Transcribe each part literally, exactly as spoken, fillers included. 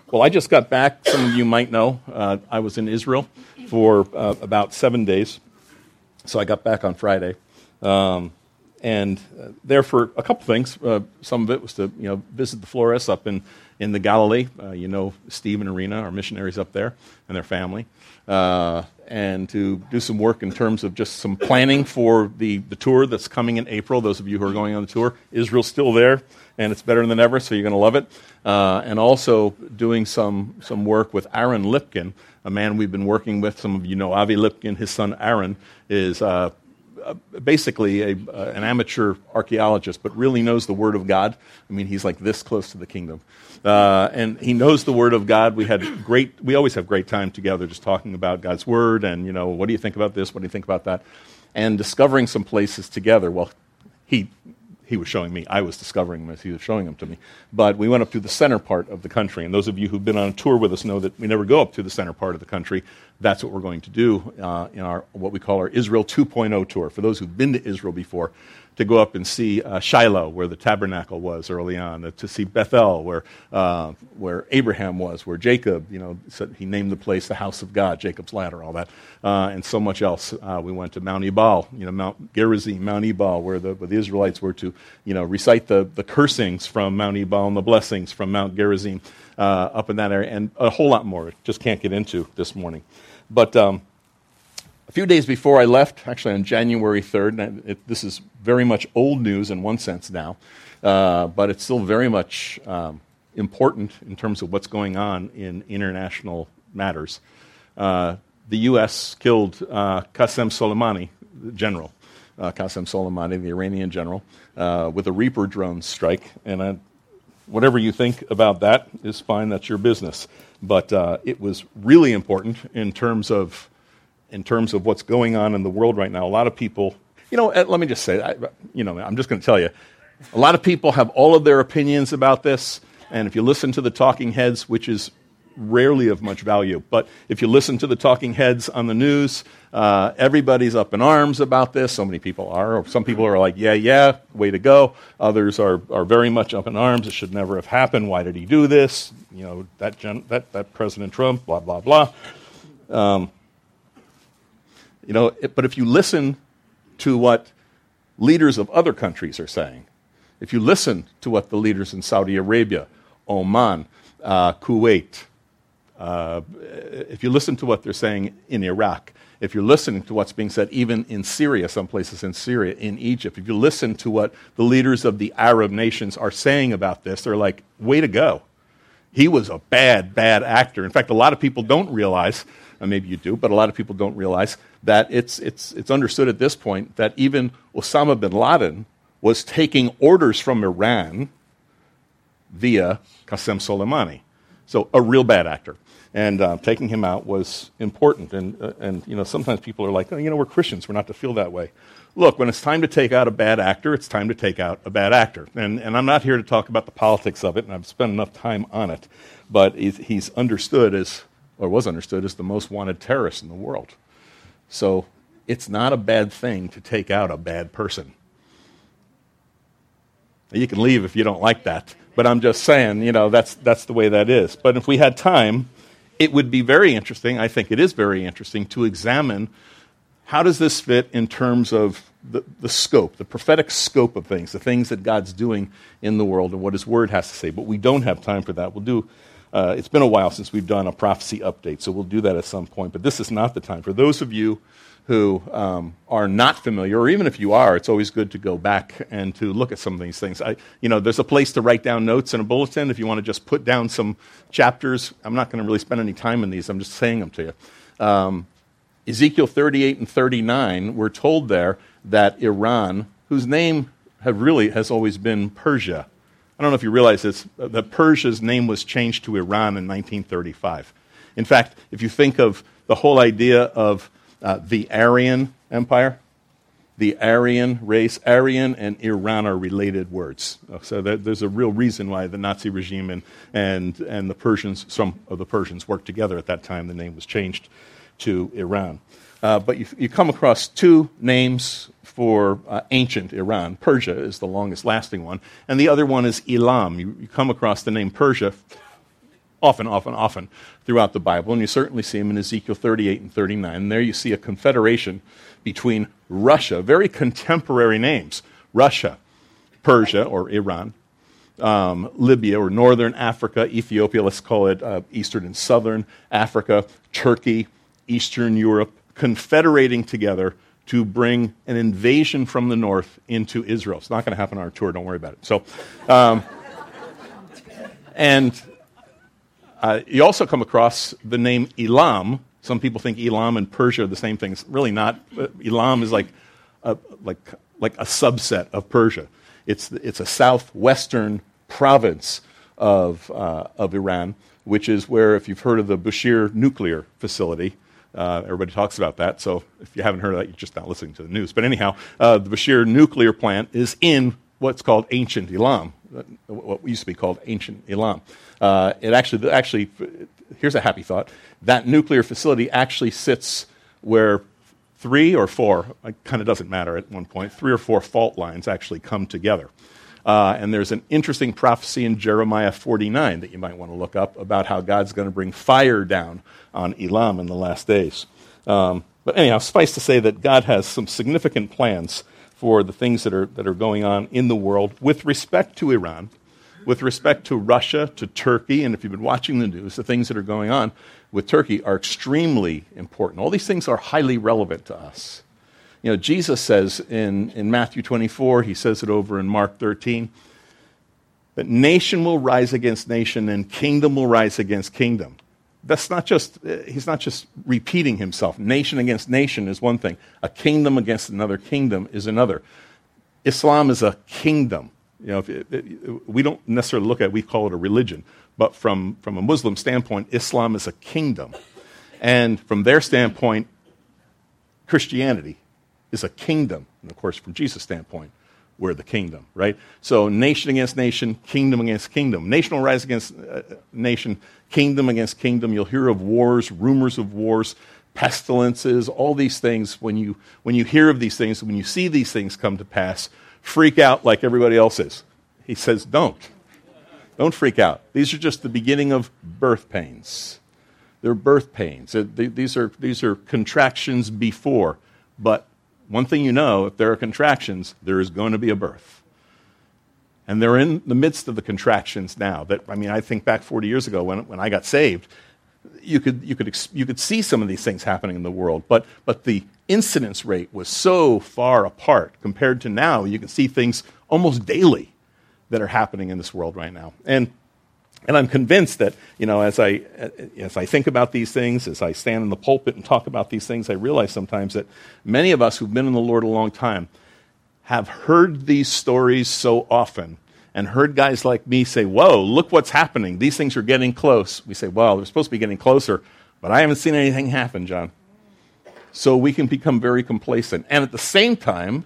Well, I just got back. Some of you might know uh, I was in Israel for uh, about seven days. So I got back on Friday. Um, and uh, there for a couple things. Uh, some of it was to you know visit the Flores up in, in the Galilee. Uh, you know Steve and Arena, our missionaries up there, and their family. Uh, and to do some work in terms of just some planning for the, the tour that's coming in April. Those of you who are going on the tour, Israel's still there, and it's better than ever, so you're going to love it. Uh, and also doing some some work with Aaron Lipkin, a man we've been working with. Some of you know Avi Lipkin. His son Aaron is uh, uh, basically a, uh, an amateur archaeologist, but really knows the Word of God. I mean, he's like this close to the kingdom. Uh, and he knows the Word of God. We had great, we always have great time together just talking about God's Word and, you know, what do you think about this? What do you think about that? And discovering some places together. Well, he he was showing me. I was discovering them as he was showing them to me. But we went up to the center part of the country. And those of you who've been on a tour with us know that we never go up to the center part of the country. That's what we're going to do uh, in our what we call our Israel two point oh tour. For those who've been to Israel before, to go up and see uh, Shiloh, where the tabernacle was early on, uh, to see Bethel, where uh, where Abraham was, where Jacob, you know, said he named the place the house of God, Jacob's ladder, all that, uh, and so much else. Uh, we went to Mount Ebal, you know, Mount Gerizim, Mount Ebal, where the, where the Israelites were to, you know, recite the, the cursings from Mount Ebal and the blessings from Mount Gerizim uh, up in that area, and a whole lot more. Just can't get into this morning. But um, a few days before I left, actually on January third, and it, this is very much old news in one sense now, uh, but it's still very much um, important in terms of what's going on in international matters. Uh, the U S killed uh, Qasem Soleimani, the general, uh, Qasem Soleimani, the Iranian general, uh, with a Reaper drone strike. And I, whatever you think about that is fine, that's your business. But uh, it was really important in terms of in terms of what's going on in the world right now. A lot of people, you know, let me just say, I, you know, I'm just going to tell you, a lot of people have all of their opinions about this, and if you listen to the talking heads, which is rarely of much value, but if you listen to the talking heads on the news, uh, everybody's up in arms about this. So many people are. Or some people are like, yeah, yeah, way to go. Others are, are very much up in arms. It should never have happened. Why did he do this? You know, that gen- that, that President Trump, blah, blah, blah. Um, You know, it, but if you listen to what leaders of other countries are saying, if you listen to what the leaders in Saudi Arabia, Oman, uh, Kuwait, uh, if you listen to what they're saying in Iraq, if you're listening to what's being said even in Syria, some places in Syria, in Egypt, if you listen to what the leaders of the Arab nations are saying about this, they're like, way to go. He was a bad, bad actor. In fact, a lot of people don't realize, or maybe you do, but a lot of people don't realize that it's it's it's understood at this point that even Osama bin Laden was taking orders from Iran via Qasem Soleimani. So a real bad actor. And uh, taking him out was important. And, uh, and you know, sometimes people are like, oh, you know, we're Christians. We're not to feel that way. Look, when it's time to take out a bad actor, it's time to take out a bad actor. And, and I'm not here to talk about the politics of it, and I've spent enough time on it. But he's, he's understood as, or was understood as the most wanted terrorist in the world. So it's not a bad thing to take out a bad person. You can leave if you don't like that. But I'm just saying, you know, that's that's the way that is. But if we had time, it would be very interesting, I think it is very interesting, to examine how does this fit in terms of the, the scope, the prophetic scope of things, the things that God's doing in the world and what His Word has to say. But we don't have time for that. We'll do, uh, it's been a while since we've done a prophecy update, so we'll do that at some point. But this is not the time. For those of you who um, are not familiar, or even if you are, it's always good to go back and to look at some of these things. I, you know, there's a place to write down notes in a bulletin if you want to just put down some chapters. I'm not going to really spend any time in these. I'm just saying them to you. Um, Ezekiel thirty-eight and thirty-nine, we're told there that Iran, whose name have really has always been Persia. I don't know if you realize this, that Persia's name was changed to Iran in nineteen thirty-five. In fact, if you think of the whole idea of Uh, the Aryan Empire, the Aryan race, Aryan and Iran are related words. So that, there's a real reason why the Nazi regime and, and, and the Persians, some of the Persians worked together at that time. The name was changed to Iran. Uh, but you, you come across two names for uh, ancient Iran. Persia is the longest lasting one, and the other one is Elam. You, you come across the name Persia often, often, often throughout the Bible, and you certainly see them in Ezekiel thirty-eight and thirty-nine. And there you see a confederation between Russia, very contemporary names, Russia, Persia or Iran, um, Libya or Northern Africa, Ethiopia, let's call it uh, Eastern and Southern Africa, Turkey, Eastern Europe, confederating together to bring an invasion from the north into Israel. It's not going to happen on our tour, don't worry about it. So, um, and uh, you also come across the name Elam. Some people think Elam and Persia are the same thing. It's really not. Elam is like a, like like a subset of Persia. It's it's a southwestern province of uh, of Iran, which is where, if you've heard of the Bushehr nuclear facility, uh, everybody talks about that. So if you haven't heard of that, you're just not listening to the news. But anyhow, uh, the Bushehr nuclear plant is in what's called ancient Elam, what used to be called ancient Elam. Uh, it actually actually here's a happy thought. That nuclear facility actually sits where three or four, it kind of doesn't matter at one point, three or four fault lines actually come together. Uh, and there's an interesting prophecy in Jeremiah forty-nine that you might want to look up about how God's going to bring fire down on Elam in the last days. Um, but anyhow, suffice to say that God has some significant plans for the things that are that are going on in the world with respect to Iran, with respect to Russia, to Turkey, and if you've been watching the news, the things that are going on with Turkey are extremely important. All these things are highly relevant to us. You know, Jesus says in, in Matthew twenty-four, he says it over in Mark thirteen, that nation will rise against nation and kingdom will rise against kingdom. That's not just, he's not just repeating himself. Nation against nation is one thing. A kingdom against another kingdom is another. Islam is a kingdom. You know, if it, it, we don't necessarily look at it, we call it a religion. But from, from a Muslim standpoint, Islam is a kingdom. And from their standpoint, Christianity is a kingdom. And of course, from Jesus' standpoint, we're the kingdom, right? So nation against nation, kingdom against kingdom. Nation will rise against uh, nation, kingdom against kingdom. You'll hear of wars, rumors of wars, pestilences, all these things. When you, when you hear of these things, when you see these things come to pass, freak out like everybody else is. He says, don't. Don't freak out. These are just the beginning of birth pains. They're birth pains. These are, these are contractions before. But one thing you know, if there are contractions, there is going to be a birth. And they're in the midst of the contractions now. That I mean, I think back forty years ago when, when I got saved, you could, you, could, you could see some of these things happening in the world. But, but the incidence rate was so far apart compared to now. You can see things almost daily that are happening in this world right now. And and I'm convinced that, you know, as I as I think about these things, as I stand in the pulpit and talk about these things, I realize sometimes that many of us who've been in the Lord a long time have heard these stories so often and heard guys like me say, whoa, look what's happening. These things are getting close. We say, well, they're supposed to be getting closer, but I haven't seen anything happen, John. So we can become very complacent. And at the same time,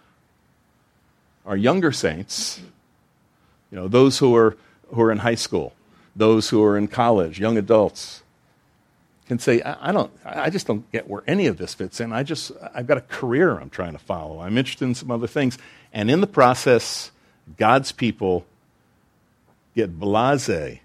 our younger saints, you know, those who are who are in high school, those who are in college, young adults, can say, I, I don't, I just don't get where any of this fits in. I just, I've got a career I'm trying to follow. I'm interested in some other things. And in the process, God's people get blasé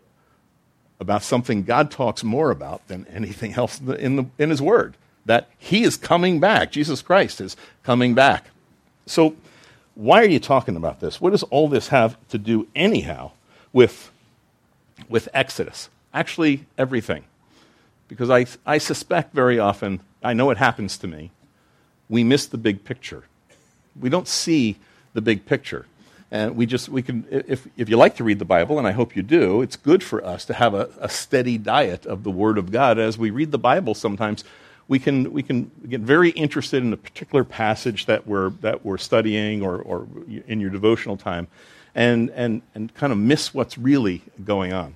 about something God talks more about than anything else in, the, in, the, in His Word, that He is coming back. Jesus Christ is coming back. So why are you talking about this? What does all this have to do anyhow with, with Exodus? Actually, everything. Because I, I suspect very often, I know it happens to me, we miss the big picture. We don't see the big picture. And we just, we can, if, if you like to read the Bible, and I hope you do, it's good for us to have a, a steady diet of the Word of God. As we read the Bible sometimes, we can, we can get very interested in a particular passage that we're, that we're studying or, or in your devotional time, and, and, and kind of miss what's really going on.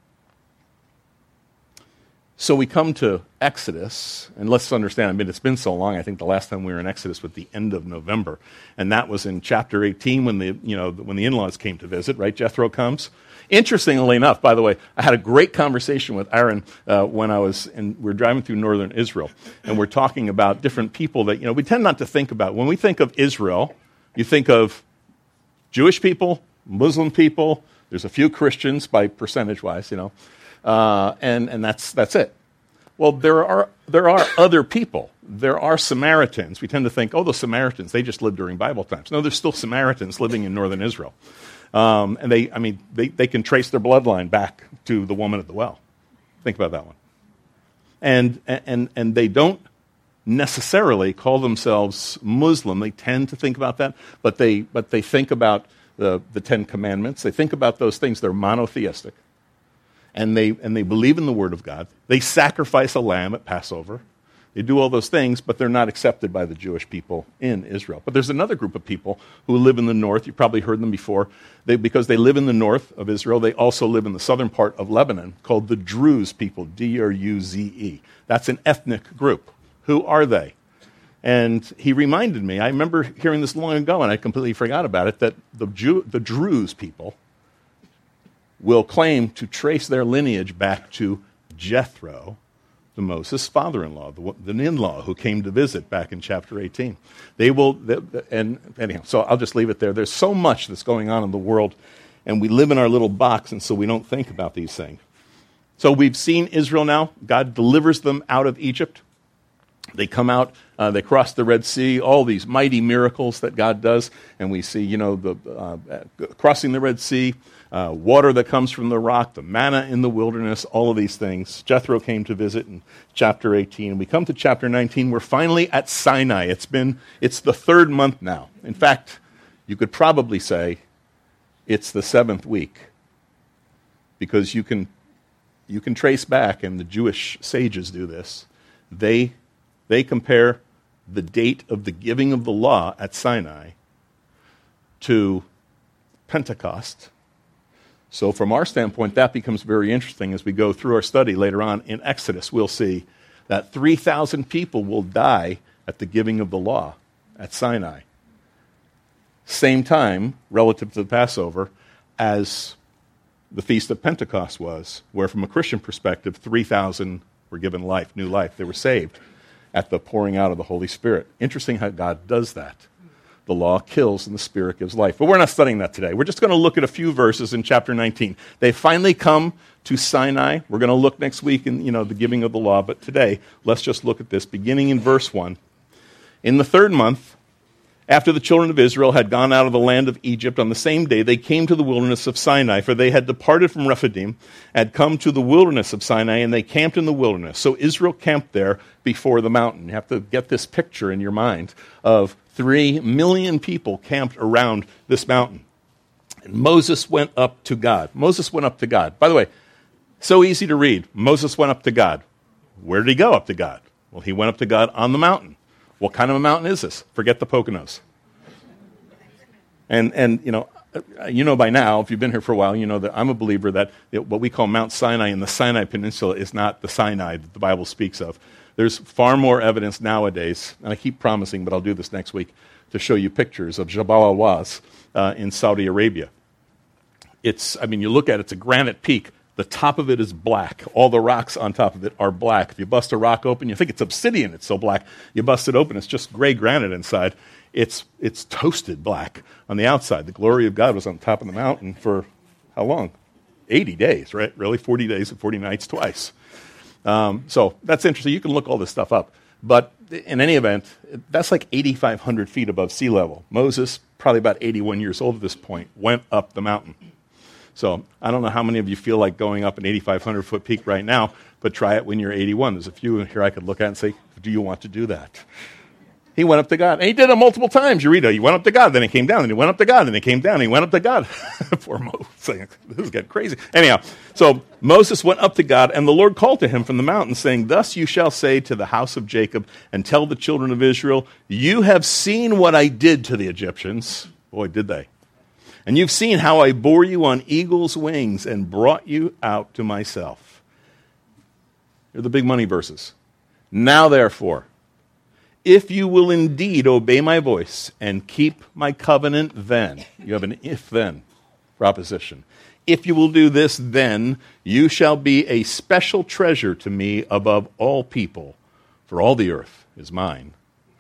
So we come to Exodus, and let's understand, I mean, it's been so long. I think the last time we were in Exodus was the end of November, and that was in chapter eighteen when the, you know, when the in-laws came to visit, right? Jethro comes. Interestingly enough, by the way, I had a great conversation with Aaron uh, when I was, in, we were driving through northern Israel, and we're talking about different people that, you know, we tend not to think about. When we think of Israel, you think of Jewish people, Muslim people, There's a few Christians by percentage-wise, you know, uh, and, and that's, that's it. Well, there are, there are other people. There are Samaritans. We tend to think, oh, the Samaritans, they just lived during Bible times. No, there's still Samaritans living in northern Israel. Um, and they, I mean, they, they can trace their bloodline back to the woman at the well. Think about that one. And, and, and they don't necessarily call themselves Muslim. They tend to think about that, but they, but they think about the, the Ten Commandments. They think about those things. They're monotheistic. And they, and they believe in the Word of God. They sacrifice a lamb at Passover. They do all those things, but they're not accepted by the Jewish people in Israel. But there's another group of people who live in the north. You've probably heard them before. They, because they live in the north of Israel, they also live in the southern part of Lebanon, called the Druze people, D R U Z E. That's an ethnic group. Who are they? And he reminded me, I remember hearing this long ago, and I completely forgot about it, that the, Jew, the Druze people will claim to trace their lineage back to Jethro, the Moses' father-in-law, the, the in-law who came to visit back in chapter eighteen. They will, they, and anyhow, so I'll just leave it there. There's so much that's going on in the world, and we live in our little box, and so we don't think about these things. So we've seen Israel now. God delivers them out of Egypt. They come out, uh, they cross the Red Sea, all these mighty miracles that God does, and we see, you know, the uh, crossing the Red Sea, Uh, water that comes from the rock, the manna in the wilderness, all of these things. Jethro came to visit in chapter eighteen. We come to chapter nineteen. We're finally at Sinai. It's been, it's the third month now. In fact, you could probably say it's the seventh week, because you can, you can trace back, and the Jewish sages do this. They, they compare the date of the giving of the law at Sinai to Pentecost. So from our standpoint, that becomes very interesting as we go through our study later on in Exodus. We'll see that three thousand people will die at the giving of the law at Sinai. Same time, relative to the Passover, as the Feast of Pentecost was, where from a Christian perspective, three thousand were given life, new life. They were saved at the pouring out of the Holy Spirit. Interesting how God does that. The law kills and the Spirit gives life. But we're not studying that today. We're just going to look at a few verses in chapter nineteen. They finally come to Sinai. We're going to look next week in, you know, the giving of the law. But today, let's just look at this, beginning in verse one. In the third month, after the children of Israel had gone out of the land of Egypt, on the same day they came to the wilderness of Sinai, for they had departed from Rephidim, had come to the wilderness of Sinai, and they camped in the wilderness. So Israel camped there before the mountain. You have to get this picture in your mind of three million people camped around this mountain. And Moses went up to God. Moses went up to God. By the way, so easy to read. Moses went up to God. Where did he go up to God? Well, he went up to God on the mountain. What kind of a mountain is this? Forget the Poconos. And, and you know, you know by now, if you've been here for a while, you know that I'm a believer that what we call Mount Sinai in the Sinai Peninsula is not the Sinai that the Bible speaks of. There's far more evidence nowadays, and I keep promising, but I'll do this next week, to show you pictures of Jabal al-Waz uh, in Saudi Arabia. It's, I mean, you look at it, it's a granite peak. The top of it is black. All the rocks on top of it are black. If you bust a rock open, you think it's obsidian, it's so black. You bust it open, it's just gray granite inside. It's, it's toasted black on the outside. The glory of God was on top of the mountain for how long? eighty days, right? Really? forty days and forty nights twice. Um, so that's interesting. You can look all this stuff up. But in any event, that's like eighty-five hundred feet above sea level. Moses, probably about eighty-one years old at this point, went up the mountain. So I don't know how many of you feel like going up an eighty-five hundred foot peak right now, but try it when you're eighty-one. There's a few here I could look at and say, do you want to do that? He went up to God. And he did it multiple times. You read it. He went up to God, then he came down, and he went up to God, then he came down, and he went up to God. Poor Moses. Saying, this is getting crazy. Anyhow, so Moses went up to God, and the Lord called to him from the mountain, saying, thus you shall say to the house of Jacob, and tell the children of Israel, you have seen what I did to the Egyptians. Boy, did they. And you've seen how I bore you on eagle's wings and brought you out to myself. Here are the big money verses. Now, therefore, if you will indeed obey my voice and keep my covenant, then, you have an if-then proposition. If you will do this, then you shall be a special treasure to me above all people, for all the earth is mine.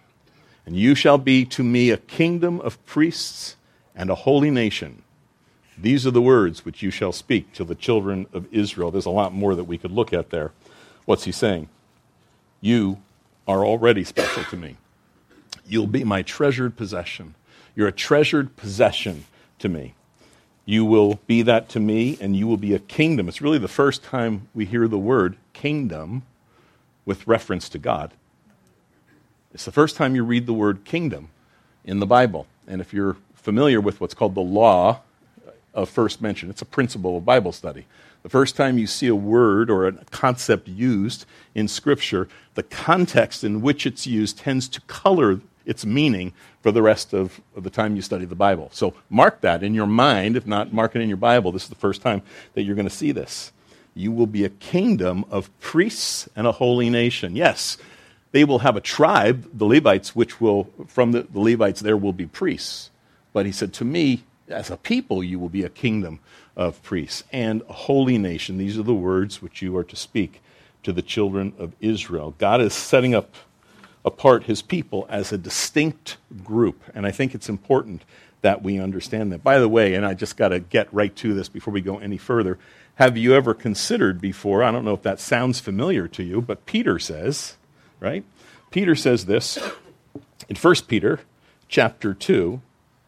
And you shall be to me a kingdom of priests and a holy nation. These are the words which you shall speak to the children of Israel. There's a lot more that we could look at there. What's he saying? You are already special to me. You'll be my treasured possession. You're a treasured possession to me. You will be that to me, and you will be a kingdom. It's really the first time we hear the word kingdom with reference to God. It's the first time you read the word kingdom in the Bible. And if you're familiar with what's called the law of first mention, it's a principle of Bible study. The first time you see a word or a concept used in Scripture, the context in which it's used tends to color its meaning for the rest of, of the time you study the Bible. So mark that in your mind. If not, mark it in your Bible. This is the first time that you're going to see this. You will be a kingdom of priests and a holy nation. Yes, they will have a tribe, the Levites, which will, from the, the Levites there will be priests. But he said, to me, as a people, you will be a kingdom of priests and a holy nation. These are the words which you are to speak to the children of Israel. God is setting up apart his people as a distinct group, and I think it's important that we understand that. By the way, and I just got to get right to this before we go any further, have you ever considered before, I don't know if that sounds familiar to you, but Peter says, right? Peter says this in First Peter chapter two.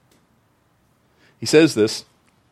He says this,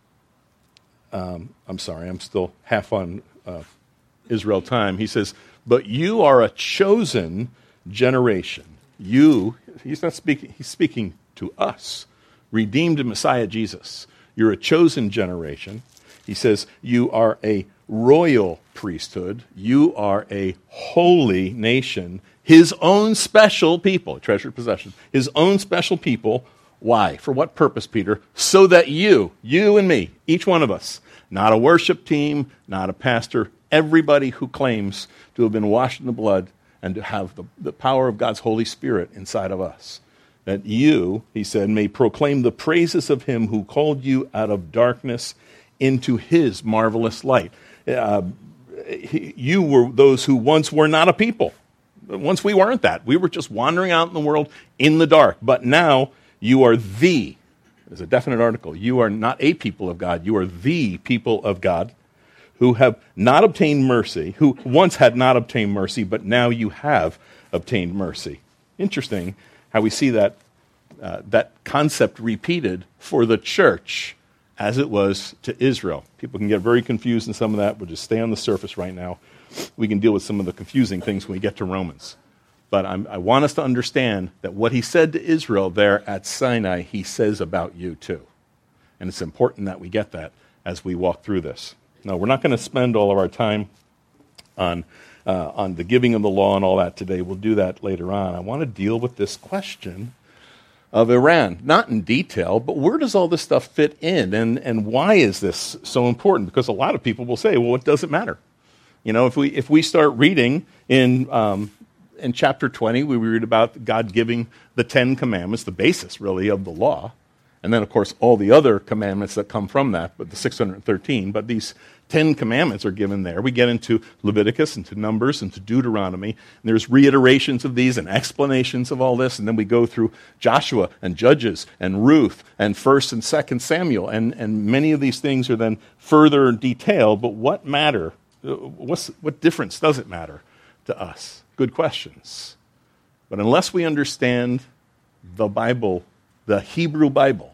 um, I'm sorry, I'm still half on uh, Israel time. He says, but you are a chosen generation. You, he's not speaking, he's speaking to us, redeemed in Messiah Jesus. You're a chosen generation. He says, you are a royal priesthood. You are a holy nation, his own special people, treasured possession, his own special people. Why? For what purpose, Peter? So that you, you and me, each one of us, not a worship team, not a pastor, everybody who claims to have been washed in the blood and to have the, the power of God's Holy Spirit inside of us, that you, he said, may proclaim the praises of him who called you out of darkness into his marvelous light. Uh, he, you were those who once were not a people. Once we weren't that. We were just wandering out in the world in the dark. But now you are the, there's a definite article, you are not a people of God, you are the people of God who have not obtained mercy, who once had not obtained mercy, but now you have obtained mercy. Interesting how we see that uh, that concept repeated for the church as it was to Israel. People can get very confused in some of that. We'll just stay on the surface right now. We can deal with some of the confusing things when we get to Romans. But I'm, I want us to understand that what he said to Israel there at Sinai, he says about you too. And it's important that we get that as we walk through this. Now, we're not going to spend all of our time on, uh, on the giving of the law and all that today. We'll do that later on. I want to deal with this question of Iran. Not in detail, but where does all this stuff fit in? And, and why is this so important? Because a lot of people will say, well, it doesn't matter. You know, if we, if we start reading in... Um, In chapter twenty, we read about God giving the Ten Commandments, the basis, really, of the law. And then, of course, all the other commandments that come from that, but the six hundred thirteen. But these Ten Commandments are given there. We get into Leviticus, into Numbers, into Deuteronomy. And there's reiterations of these and explanations of all this. And then we go through Joshua and Judges and Ruth and First and Second Samuel. And, and many of these things are then further detailed. But what matter? What's, what difference does it matter to us? Good questions. But unless we understand the Bible, the Hebrew Bible,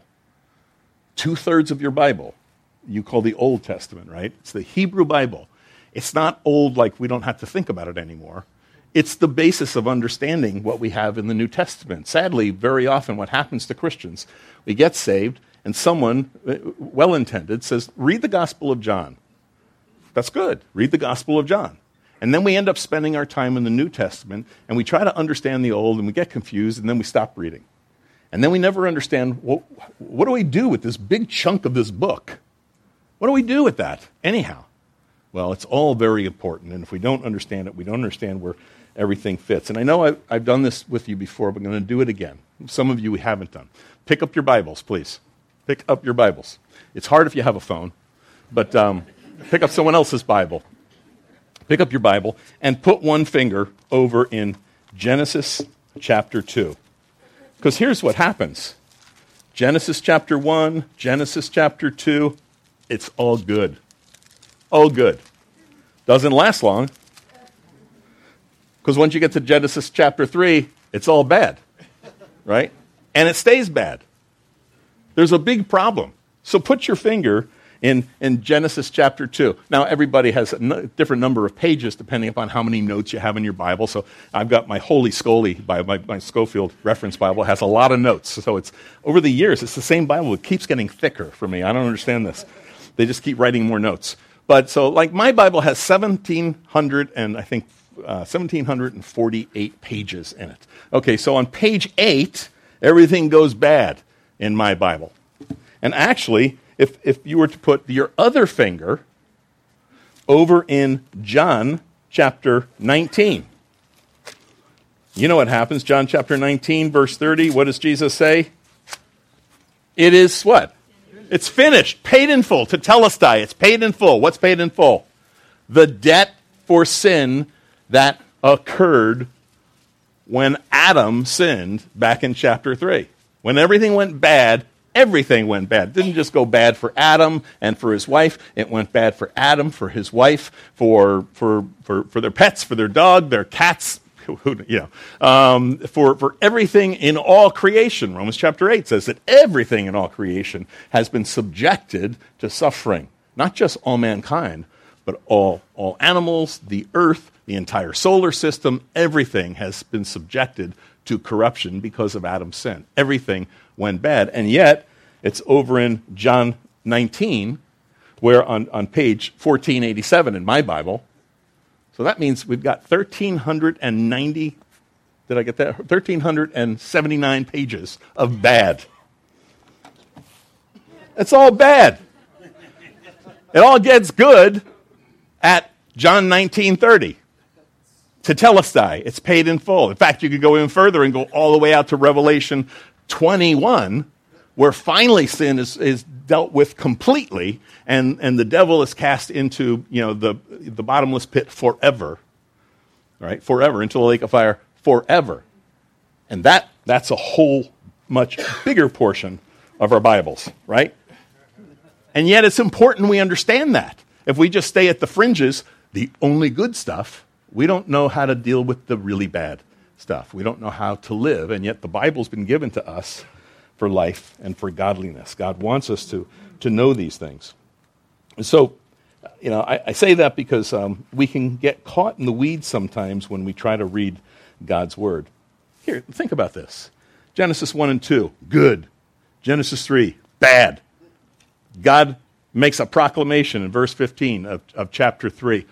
two-thirds of your Bible, you call the Old Testament, right? It's the Hebrew Bible. It's not old like we don't have to think about it anymore. It's the basis of understanding what we have in the New Testament. Sadly, very often what happens to Christians, we get saved, and someone, well-intended, says, read the Gospel of John. That's good. Read the Gospel of John. And then we end up spending our time in the New Testament, and we try to understand the Old, and we get confused, and then we stop reading. And then we never understand, well, what do we do with this big chunk of this book? What do we do with that, anyhow? Well, it's all very important, and if we don't understand it, we don't understand where everything fits. And I know I've, I've done this with you before, but I'm going to do it again. Some of you we haven't done. Pick up your Bibles, please. Pick up your Bibles. It's hard if you have a phone, but um, pick up someone else's Bible. Pick up your Bible and put one finger over in Genesis chapter two. Because here's what happens. Genesis chapter one, Genesis chapter two, it's all good. All good. Doesn't last long. Because once you get to Genesis chapter three, it's all bad. Right? And it stays bad. There's a big problem. So put your finger in, in Genesis chapter two. Now, everybody has a n- different number of pages depending upon how many notes you have in your Bible. So I've got my Holy Scully, by my, my Schofield Reference Bible, has a lot of notes. So it's over the years, it's the same Bible. It keeps getting thicker for me. I don't understand this. They just keep writing more notes. But so, like, my Bible has seventeen hundred and I think uh, one thousand seven hundred forty-eight pages in it. Okay, so on page eight, everything goes bad in my Bible. And actually, if if you were to put your other finger over in John chapter nineteen, you know what happens. John chapter nineteen, verse thirty, what does Jesus say? It is what? It's finished, paid in full, tetelestai. It's paid in full. What's paid in full? The debt for sin that occurred when Adam sinned back in chapter three. When everything went bad, everything went bad. It didn't just go bad for Adam and for his wife. It went bad for Adam, for his wife, for for for, for their pets, for their dog, their cats, you know, um, for, for everything in all creation. Romans chapter eight says that everything in all creation has been subjected to suffering. Not just all mankind, but all, all animals, the earth, the entire solar system, everything has been subjected to corruption because of Adam's sin. Everything went bad. And yet, it's over in John nineteen, where on, on page fourteen eighty-seven in my Bible, so that means we've got one thousand three hundred ninety, did I get that? one thousand three hundred seventy-nine pages of bad. It's all bad. It all gets good at John nineteen thirty. Tetelestai, it's paid in full. In fact, you could go even further and go all the way out to Revelation twenty-one, where finally sin is, is dealt with completely, and, and the devil is cast into, you know, the, the bottomless pit forever. Right? Forever, into the lake of fire forever. And that that's a whole much bigger portion of our Bibles, right? And yet it's important we understand that. If we just stay at the fringes, the only good stuff, we don't know how to deal with the really bad stuff. We don't know how to live, and yet the Bible's been given to us for life and for godliness. God wants us to, to know these things. And so, you know, I, I say that because um, we can get caught in the weeds sometimes when we try to read God's Word. Here, think about this. Genesis one and two, good. Genesis three, bad. God makes a proclamation in verse fifteen of, of chapter three.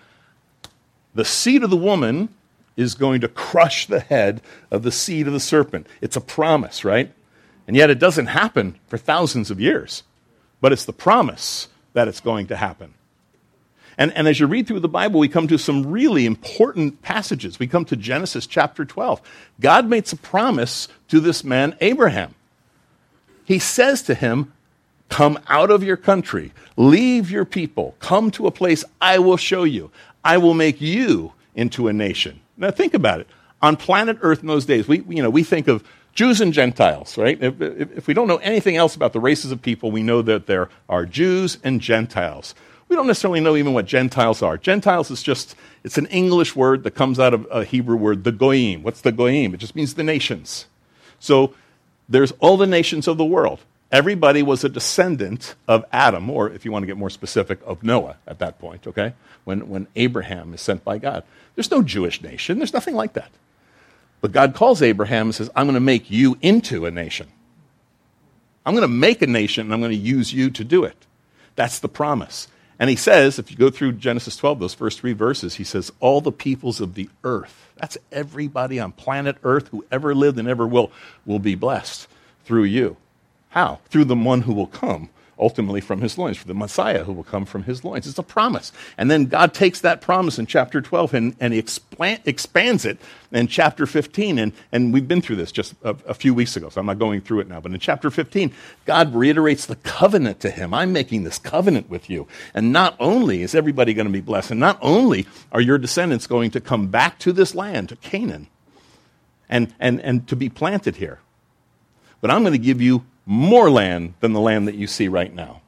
The seed of the woman is going to crush the head of the seed of the serpent. It's a promise, right? And yet it doesn't happen for thousands of years. But it's the promise that it's going to happen. And, and as you read through the Bible, we come to some really important passages. We come to Genesis chapter twelve. God makes a promise to this man, Abraham. He says to him, come out of your country, leave your people, come to a place I will show you. I will make you into a nation. Now think about it. On planet Earth in those days, we, you know, we think of Jews and Gentiles, right? If, if, if we don't know anything else about the races of people, we know that there are Jews and Gentiles. We don't necessarily know even what Gentiles are. Gentiles is just, it's an English word that comes out of a Hebrew word, the goyim. What's the goyim? It just means the nations. So there's all the nations of the world. Everybody was a descendant of Adam, or if you want to get more specific, of Noah at that point, okay? When, when Abraham is sent by God. There's no Jewish nation. There's nothing like that. But God calls Abraham and says, I'm going to make you into a nation. I'm going to make a nation, and I'm going to use you to do it. That's the promise. And he says, if you go through Genesis twelve, those first three verses, he says, all the peoples of the earth, that's everybody on planet Earth who ever lived and ever will, will be blessed through you. How? Through the one who will come, ultimately from his loins, for the Messiah who will come from his loins. It's a promise. And then God takes that promise in chapter twelve and, and he expand, expands it in chapter fifteen. And, and we've been through this just a, a few weeks ago, so I'm not going through it now. But in chapter fifteen, God reiterates the covenant to him. I'm making this covenant with you. And not only is everybody going to be blessed, and not only are your descendants going to come back to this land, to Canaan, and, and, and to be planted here, but I'm going to give you more land than the land that you see right now.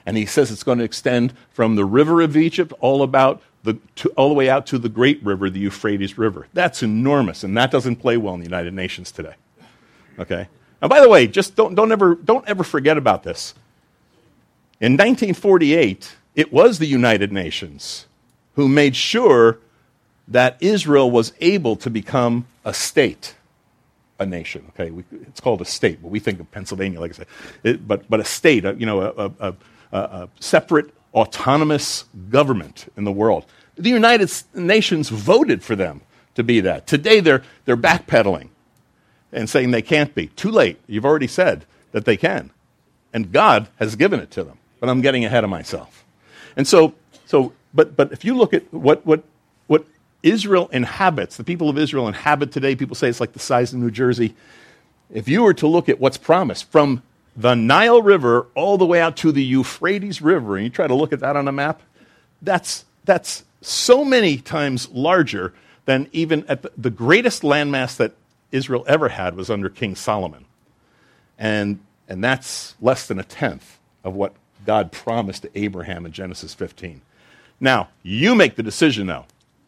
And he says it's going to extend from the river of Egypt all about the, to, all the way out to the great river, the Euphrates River. That's enormous, and that doesn't play well in the United Nations today. Okay? And by the way, just don't, don't, ever, don't ever forget about this. In nineteen forty-eight, it was the United Nations who made sure that Israel was able to become a state, a nation. Okay, we, it's called a state, but we think of Pennsylvania, like I said, it, but but a state, a, you know, a, a, a, a separate, autonomous government in the world. The United Nations voted for them to be that. Today, they're they're backpedaling and saying they can't be. Too late. You've already said that they can, and God has given it to them. But I'm getting ahead of myself. And so, so, but but if you look at what what what Israel inhabits, the people of Israel inhabit today, people say it's like the size of New Jersey. If you were to look at what's promised from the Nile River all the way out to the Euphrates River, and you try to look at that on a map, that's that's so many times larger than even at the, the greatest landmass that Israel ever had was under King Solomon. And and that's less than a tenth of what God promised to Abraham in Genesis fifteen. Now, you make the decision now.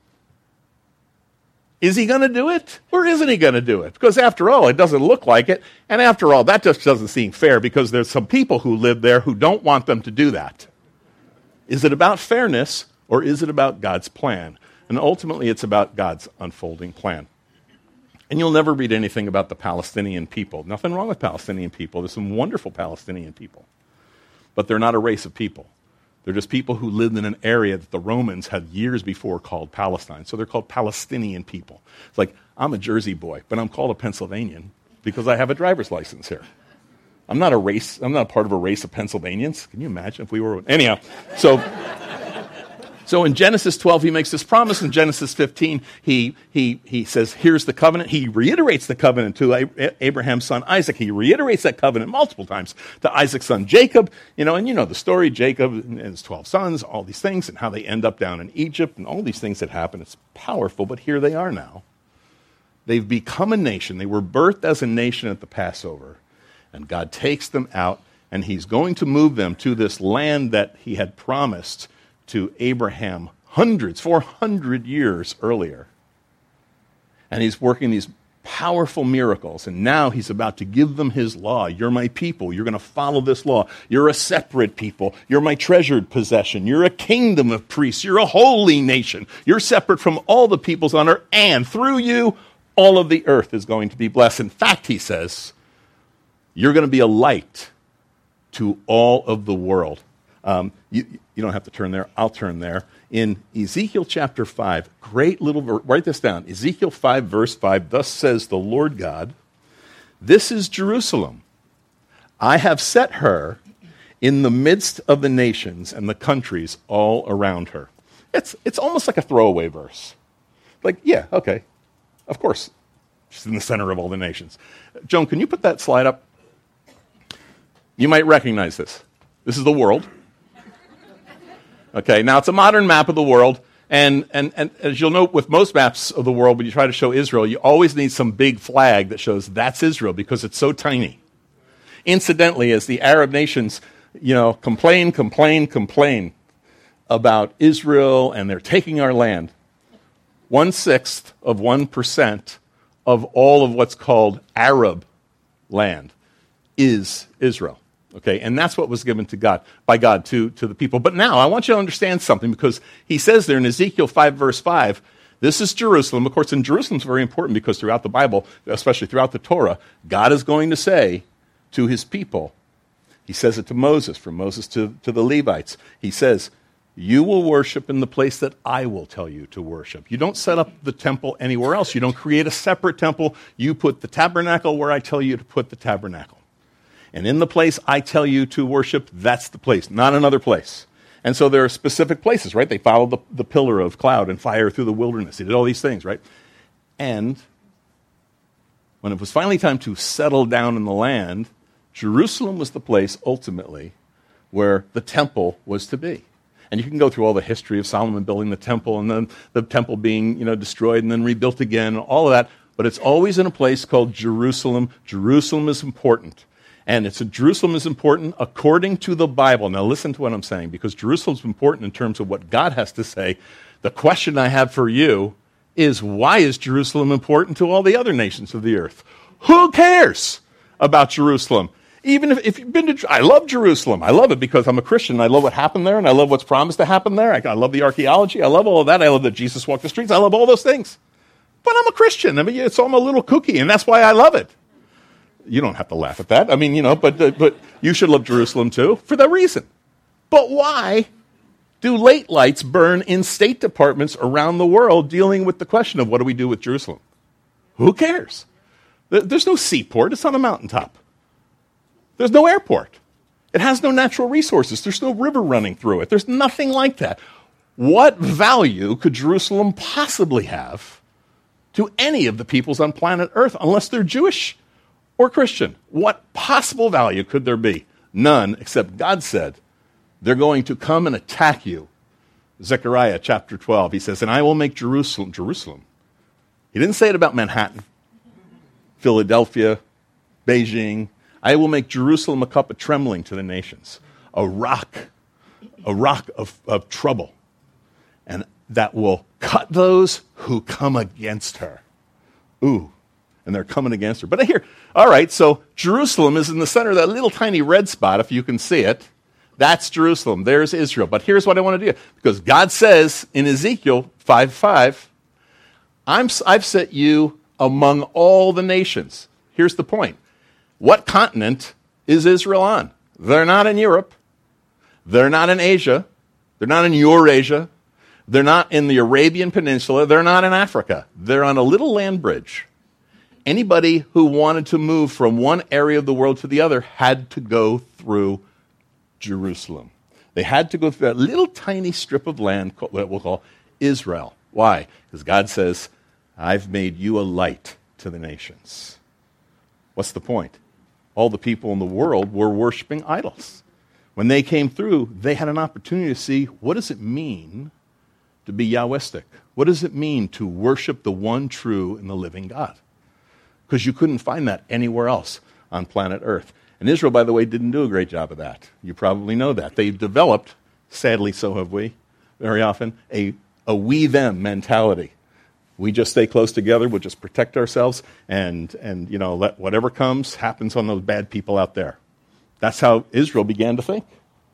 Is he going to do it, or isn't he going to do it? Because after all, it doesn't look like it. And after all, that just doesn't seem fair because there's some people who live there who don't want them to do that. Is it about fairness, or is it about God's plan? And ultimately, it's about God's unfolding plan. And you'll never read anything about the Palestinian people. Nothing wrong with Palestinian people. There's some wonderful Palestinian people. But they're not a race of people. They're just people who lived in an area that the Romans had years before called Palestine. So they're called Palestinian people. It's like, I'm a Jersey boy, but I'm called a Pennsylvanian because I have a driver's license here. I'm not a race, I'm not a part of a race of Pennsylvanians. Can you imagine if we were? Anyhow, so... So in Genesis twelve, he makes this promise. In Genesis fifteen, he he he says, here's the covenant. He reiterates the covenant to Abraham's son Isaac. He reiterates that covenant multiple times to Isaac's son Jacob. You know, and you know the story, Jacob and his twelve sons, all these things, and how they end up down in Egypt, and all these things that happen. It's powerful, but here they are now. They've become a nation. They were birthed as a nation at the Passover, and God takes them out, and he's going to move them to this land that he had promised to Abraham hundreds, four hundred years earlier. And he's working these powerful miracles, and now he's about to give them his law. You're my people. You're going to follow this law. You're a separate people. You're my treasured possession. You're a kingdom of priests. You're a holy nation. You're separate from all the peoples on earth, and through you, all of the earth is going to be blessed. In fact, he says, you're going to be a light to all of the world. Um, you, you don't have to turn there. I'll turn there. In Ezekiel chapter five, great little verse, write this down. Ezekiel five, verse five, thus says the Lord God, this is Jerusalem. I have set her in the midst of the nations and the countries all around her. It's, it's almost like a throwaway verse. Like, yeah, okay, of course. She's in the center of all the nations. Joan, can you put that slide up? You might recognize this. This is the world. Okay, now it's a modern map of the world, and, and, and as you'll note with most maps of the world, when you try to show Israel, you always need some big flag that shows that's Israel because it's so tiny. Incidentally, as the Arab nations, you know, complain, complain, complain about Israel and they're taking our land, one-sixth of one percent of all of what's called Arab land is Israel. Okay, and that's what was given to God, by God to, to the people. But now, I want you to understand something, because he says there in Ezekiel five, verse five, this is Jerusalem. Of course, and Jerusalem's very important because throughout the Bible, especially throughout the Torah, God is going to say to his people, he says it to Moses, from Moses to, to the Levites, he says, you will worship in the place that I will tell you to worship. You don't set up the temple anywhere else. You don't create a separate temple. You put the tabernacle where I tell you to put the tabernacle. And in the place I tell you to worship, that's the place, not another place. And so there are specific places, right? They followed the, the pillar of cloud and fire through the wilderness. They did all these things, right? And when it was finally time to settle down in the land, Jerusalem was the place, ultimately, where the temple was to be. And you can go through all the history of Solomon building the temple and then the temple being, you know, destroyed and then rebuilt again, all of that. But it's always in a place called Jerusalem. Jerusalem is important. And it's a, Jerusalem is important according to the Bible. Now listen to what I'm saying, because Jerusalem's important in terms of what God has to say. The question I have for you is, why is Jerusalem important to all the other nations of the earth? Who cares about Jerusalem? Even if, if you've been to, I love Jerusalem. I love it because I'm a Christian. I love what happened there, and I love what's promised to happen there. I, I love the archaeology. I love all of that. I love that Jesus walked the streets. I love all those things. But I'm a Christian. I mean, it's all I'm a little kooky, and that's why I love it. You don't have to laugh at that. I mean, you know, but uh, but you should love Jerusalem too for that reason. But why do late lights burn in state departments around the world dealing with the question of what do we do with Jerusalem? Who cares? There's no seaport. It's on a mountaintop. There's no airport. It has no natural resources. There's no river running through it. There's nothing like that. What value could Jerusalem possibly have to any of the peoples on planet Earth unless they're Jewish or Christian? What possible value could there be? None, except God said, they're going to come and attack you. Zechariah chapter twelve, he says, and I will make Jerusalem, Jerusalem. He didn't say it about Manhattan, Philadelphia, Beijing. I will make Jerusalem a cup of trembling to the nations, a rock, a rock of, of trouble, and that will cut those who come against her. Ooh, and they're coming against her. But I hear, all right, so Jerusalem is in the center of that little tiny red spot, if you can see it. That's Jerusalem. There's Israel. But here's what I want to do. Because God says in Ezekiel five five, I'm, I've set you among all the nations. Here's the point. What continent is Israel on? They're not in Europe. They're not in Asia. They're not in Eurasia. They're not in the Arabian Peninsula. They're not in Africa. They're on a little land bridge. Anybody who wanted to move from one area of the world to the other had to go through Jerusalem. They had to go through that little tiny strip of land that we'll call Israel. Why? Because God says, I've made you a light to the nations. What's the point? All the people in the world were worshiping idols. When they came through, they had an opportunity to see, what does it mean to be Yahwistic? What does it mean to worship the one true and the living God? Because you couldn't find that anywhere else on planet Earth. And Israel, by the way, didn't do a great job of that. You probably know that. They've developed, sadly so have we, very often, a, a we-them mentality. We just stay close together, we'll just protect ourselves, and, and you know, let whatever comes happens on those bad people out there. That's how Israel began to think.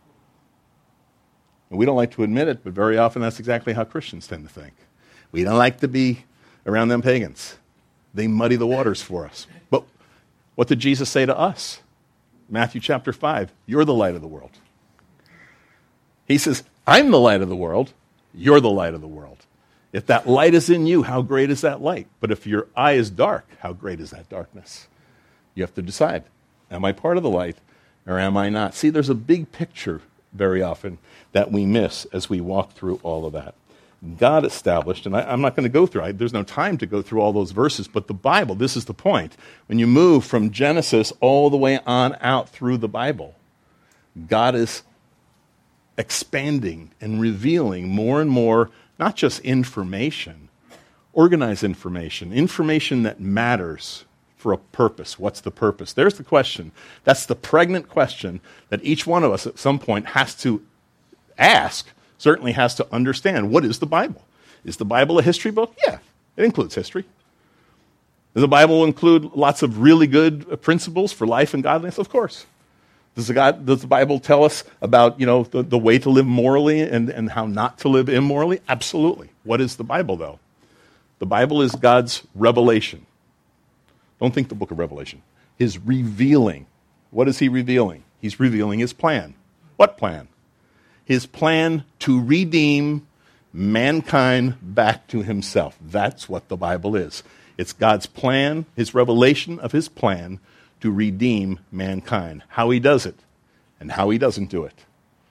And we don't like to admit it, but very often that's exactly how Christians tend to think. We don't like to be around them pagans. They muddy the waters for us. But what did Jesus say to us? Matthew chapter five, you're the light of the world. He says, I'm the light of the world. You're the light of the world. If that light is in you, how great is that light? But if your eye is dark, how great is that darkness? You have to decide, am I part of the light or am I not? See, there's a big picture very often that we miss as we walk through all of that. God established, and I, I'm not going to go through, I, there's no time to go through all those verses, but the Bible, this is the point. When you move from Genesis all the way on out through the Bible, God is expanding and revealing more and more, not just information, organized information, information that matters for a purpose. What's the purpose? There's the question. That's the pregnant question that each one of us at some point has to ask, certainly has to understand. What is the Bible? Is the Bible a history book? Yeah, it includes history. Does the Bible include lots of really good principles for life and godliness? Of course. Does the, God, does the Bible tell us about, you know, the, the way to live morally and, and how not to live immorally? Absolutely. What is the Bible, though? The Bible is God's revelation. Don't think the book of Revelation. His revealing. What is he revealing? He's revealing his plan. What plan? His plan to redeem mankind back to himself. That's what the Bible is. It's God's plan, his revelation of his plan to redeem mankind. How he does it and how he doesn't do it.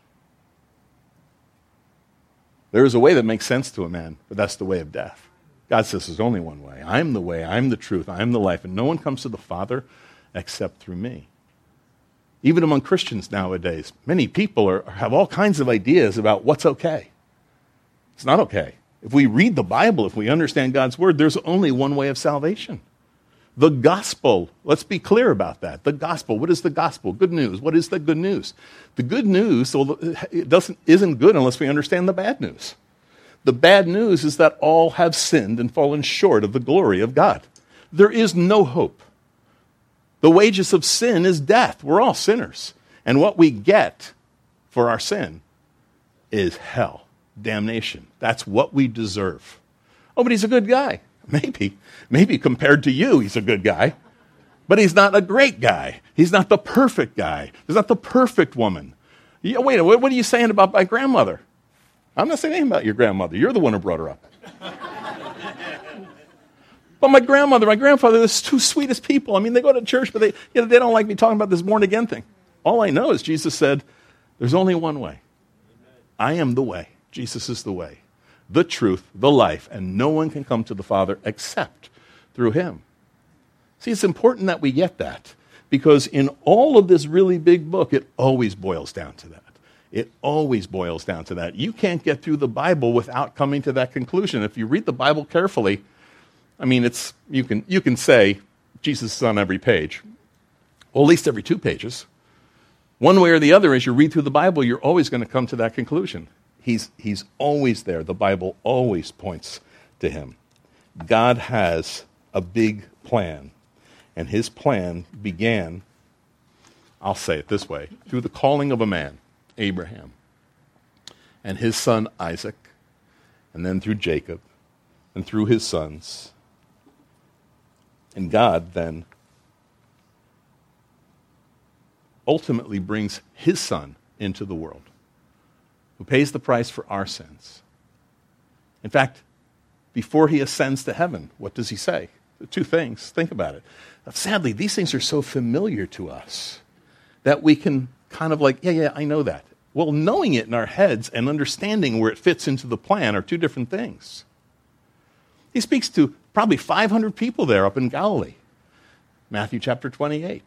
There is a way that makes sense to a man, but that's the way of death. God says there's only one way. I'm the way, I'm the truth, I'm the life, and no one comes to the Father except through me. Even among Christians nowadays, many people are, have all kinds of ideas about what's okay. It's not okay. If we read the Bible, if we understand God's word, there's only one way of salvation. The gospel. Let's be clear about that. The gospel. What is the gospel? Good news. What is the good news? The good news it doesn't, isn't good unless we understand the bad news. The bad news is that all have sinned and fallen short of the glory of God. There is no hope. The wages of sin is death. We're all sinners. And what we get for our sin is hell, damnation. That's what we deserve. Oh, but he's a good guy. Maybe. Maybe compared to you, he's a good guy. But he's not a great guy. He's not the perfect guy. He's not the perfect woman. You, wait, what are you saying about my grandmother? I'm not saying anything about your grandmother. You're the one who brought her up. But my grandmother, my grandfather, they're the two sweetest people. I mean, they go to church, but they, you know, they don't like me talking about this born-again thing. All I know is Jesus said, there's only one way. I am the way. Jesus is the way, the truth, the life, and no one can come to the Father except through him. See, it's important that we get that, because in all of this really big book, it always boils down to that. It always boils down to that. You can't get through the Bible without coming to that conclusion. If you read the Bible carefully, I mean, it's you can you can say Jesus is on every page, well, at least every two pages. One way or the other, as you read through the Bible, you're always going to come to that conclusion. He's, he's always there. The Bible always points to him. God has a big plan, and his plan began, I'll say it this way, through the calling of a man, Abraham, and his son Isaac, and then through Jacob, and through his sons. And God then ultimately brings his son into the world, who pays the price for our sins. In fact, before he ascends to heaven, what does he say? Two things. Think about it. Sadly, these things are so familiar to us that we can kind of like, yeah, yeah, I know that. Well, knowing it in our heads and understanding where it fits into the plan are two different things. He speaks to probably five hundred people there up in Galilee. Matthew chapter twenty-eight.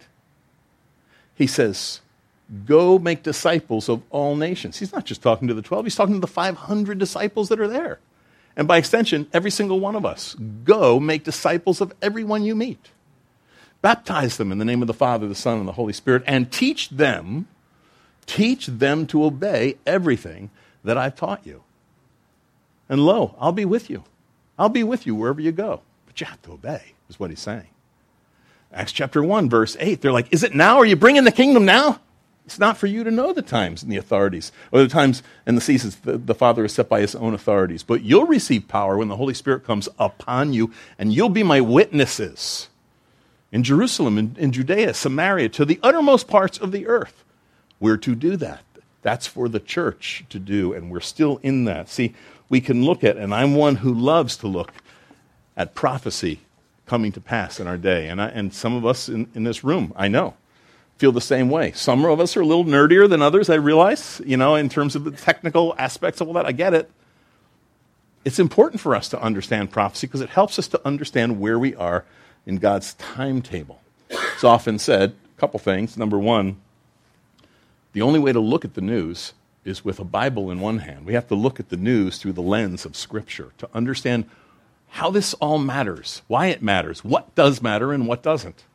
He says, go make disciples of all nations. He's not just talking to the twelve, he's talking to the five hundred disciples that are there. And by extension, every single one of us. Go make disciples of everyone you meet. Baptize them in the name of the Father, the Son, and the Holy Spirit, and teach them, teach them to obey everything that I've taught you. And lo, I'll be with you. I'll be with you wherever you go. But you have to obey, is what he's saying. Acts chapter one, verse eight, they're like, is it now? Are you bringing the kingdom now? It's not for you to know the times and the authorities, or the times and the seasons the, the Father has set by his own authorities. But you'll receive power when the Holy Spirit comes upon you, and you'll be my witnesses in Jerusalem, in, in Judea, Samaria, to the uttermost parts of the earth. We're to do that. That's for the church to do, and we're still in that. See, we can look at, and I'm one who loves to look at prophecy coming to pass in our day. And, I, and some of us in, in this room, I know, feel the same way. Some of us are a little nerdier than others, I realize, you know, in terms of the technical aspects of all that. I get it. It's important for us to understand prophecy because it helps us to understand where we are in God's timetable. It's often said, a couple things. Number one, the only way to look at the news is with a Bible in one hand. We have to look at the news through the lens of Scripture to understand how this all matters, why it matters, what does matter and what doesn't.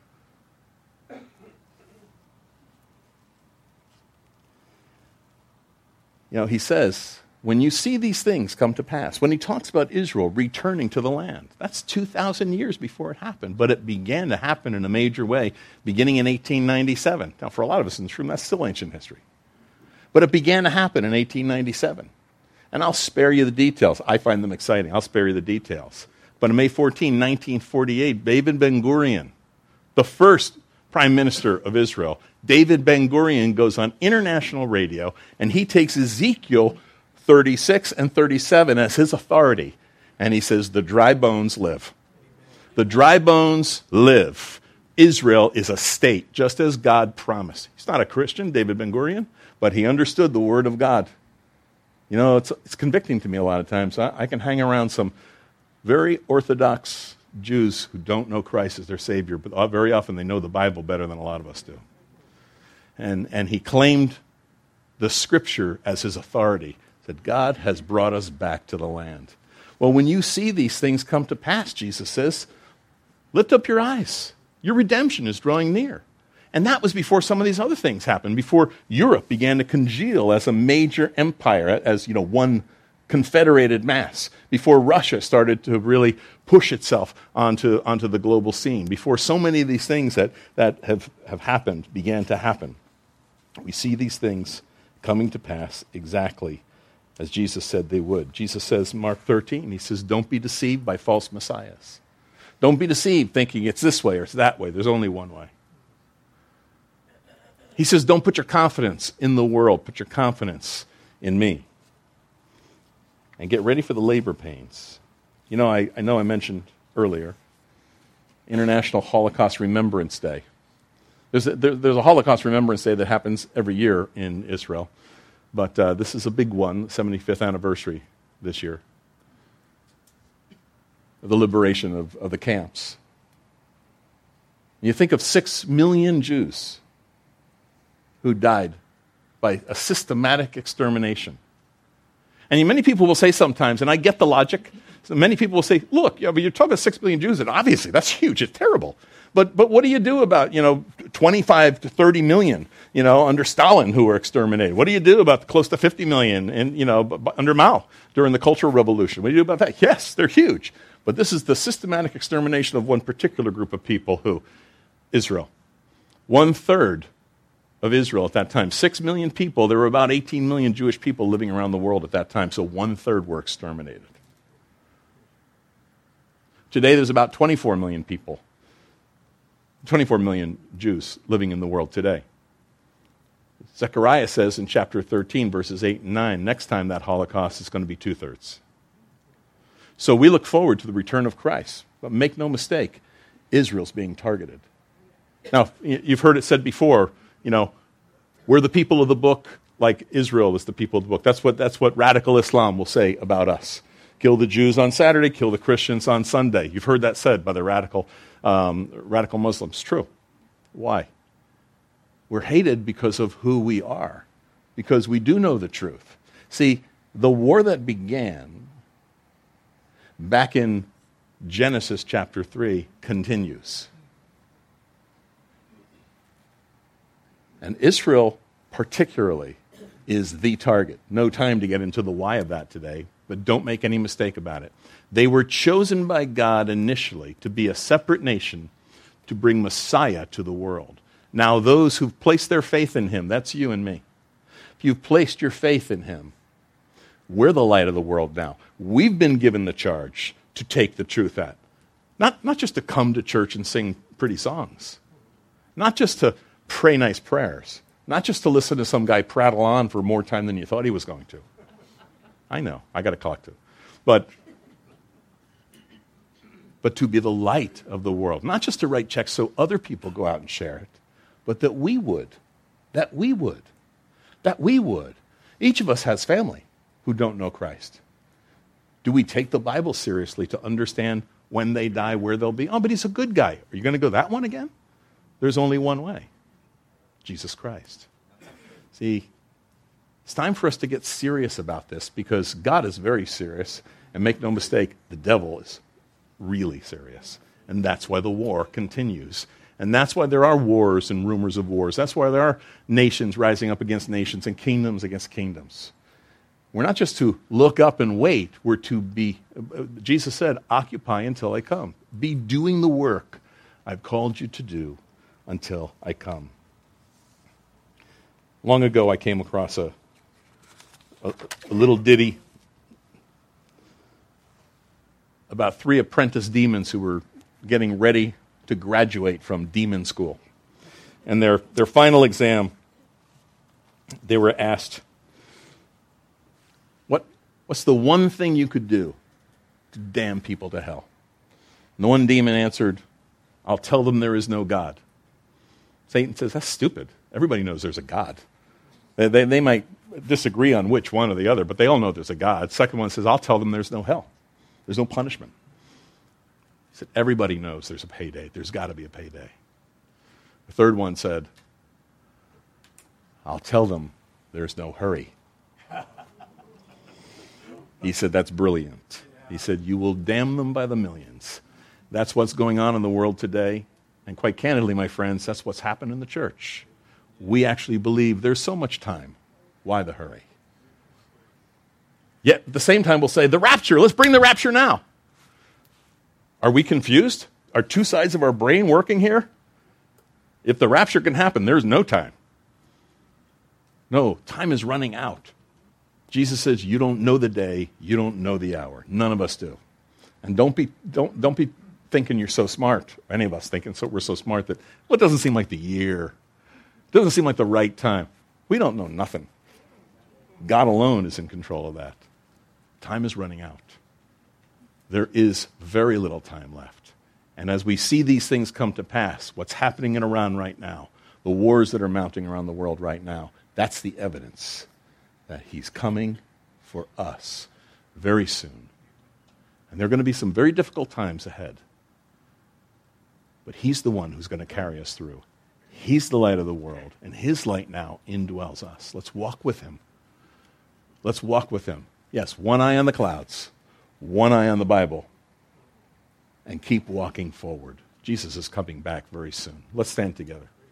You know, he says, when you see these things come to pass, when he talks about Israel returning to the land, that's two thousand years before it happened, but it began to happen in a major way beginning in eighteen ninety-seven. Now, for a lot of us in this room, that's still ancient history. But it began to happen in eighteen ninety-seven. And I'll spare you the details. I find them exciting. I'll spare you the details. But on May fourteenth, nineteen forty-eight, David Ben-Gurion, the first prime minister of Israel, David Ben-Gurion goes on international radio, and he takes Ezekiel thirty-six and thirty-seven as his authority. And he says, the dry bones live. The dry bones live. Israel is a state, just as God promised. He's not a Christian, David Ben-Gurion, but he understood the word of God. You know, it's, it's convicting to me a lot of times. I, I can hang around some very Orthodox Jews who don't know Christ as their Savior, but very often they know the Bible better than a lot of us do. And, and he claimed the Scripture as his authority, that God has brought us back to the land. Well, when you see these things come to pass, Jesus says, Lift up your eyes. Your redemption is drawing near. And that was before some of these other things happened, before Europe began to congeal as a major empire, as, you know, one confederated mass, before Russia started to really push itself onto, onto the global scene, before so many of these things that, that have, have happened began to happen. We see these things coming to pass exactly as Jesus said they would. Jesus says in Mark thirteen, he says, don't be deceived by false messiahs. Don't be deceived thinking it's this way or it's that way. There's only one way. He says, don't put your confidence in the world. Put your confidence in me. And get ready for the labor pains. You know, I, I know I mentioned earlier, International Holocaust Remembrance Day. There's a, there, there's a Holocaust Remembrance Day that happens every year in Israel. But uh, this is a big one, seventy-fifth anniversary this year. The liberation of, of the camps. You think of six million Jews who died by a systematic extermination. And many people will say sometimes, and I get the logic, so many people will say, look, yeah, but you're talking about six million Jews, and obviously that's huge, it's terrible. But but what do you do about, you know, twenty-five to thirty million, you know, under Stalin who were exterminated? What do you do about the close to fifty million in, you know, under Mao during the Cultural Revolution? What do you do about that? Yes, they're huge. But this is the systematic extermination of one particular group of people, who? Israel. One-third of Israel at that time. Six million people. There were about eighteen million Jewish people living around the world at that time, so one-third were exterminated. Today there's about twenty-four million people. twenty-four million Jews living in the world today. Zechariah says in chapter thirteen, verses eight and nine, next time that Holocaust is going to be two-thirds. So we look forward to the return of Christ. But make no mistake, Israel's being targeted. Now, you've heard it said before, you know, we're the people of the book like Israel is the people of the book. That's what, that's what radical Islam will say about us. Kill the Jews on Saturday, kill the Christians on Sunday. You've heard that said by the radical, um, radical Muslims. True. Why? We're hated because of who we are, because we do know the truth. See, the war that began back in Genesis chapter three continues. And Israel particularly is the target. No time to get into the why of that today, but don't make any mistake about it. They were chosen by God initially to be a separate nation to bring Messiah to the world. Now those who've placed their faith in him, that's you and me. If you've placed your faith in him, we're the light of the world now. We've been given the charge to take the truth out. Not, not just to come to church and sing pretty songs. Not just to pray nice prayers. Not just to listen to some guy prattle on for more time than you thought he was going to. I know, I got to collect it. But, but to be the light of the world. Not just to write checks so other people go out and share it, but that we would. That we would. That we would. Each of us has family who don't know Christ. Do we take the Bible seriously to understand when they die, where they'll be? Oh, but he's a good guy. Are you going to go that one again? There's only one way. Jesus Christ. See, it's time for us to get serious about this, because God is very serious, and make no mistake, the devil is really serious. And that's why the war continues. And that's why there are wars and rumors of wars. That's why there are nations rising up against nations and kingdoms against kingdoms. We're not just to look up and wait. We're to be, Jesus said, occupy until I come. Be doing the work I've called you to do until I come. Long ago, I came across a, a, a little ditty about three apprentice demons who were getting ready to graduate from demon school. And their, their final exam, they were asked, what, what's the one thing you could do to damn people to hell? And the one demon answered, I'll tell them there is no God. Satan says, that's stupid. Everybody knows there's a God. They, they, they might disagree on which one or the other, but they all know there's a God. Second one says, I'll tell them there's no hell. There's no punishment. He said, everybody knows there's a payday. There's got to be a payday. The third one said, I'll tell them there's no hurry. He said, that's brilliant. He said, you will damn them by the millions. That's what's going on in the world today. And quite candidly, my friends, that's what's happened in the church. We actually believe there's so much time. Why the hurry? Yet at the same time, we'll say, the rapture, let's bring the rapture now. Are we confused? Are two sides of our brain working here? If the rapture can happen, there's no time. No, time is running out. Jesus says, you don't know the day, you don't know the hour. None of us do. And don't be don't don't be thinking you're so smart. Any of us thinking so we're so smart that, well, it doesn't seem like the year. It doesn't seem like the right time. We don't know nothing. God alone is in control of that. Time is running out. There is very little time left. And as we see these things come to pass, what's happening in Iran right now, the wars that are mounting around the world right now, that's the evidence that he's coming for us very soon. And there are going to be some very difficult times ahead. But he's the one who's going to carry us through. He's the light of the world, and his light now indwells us. Let's walk with him. Let's walk with him. Yes, one eye on the clouds, one eye on the Bible, and keep walking forward. Jesus is coming back very soon. Let's stand together.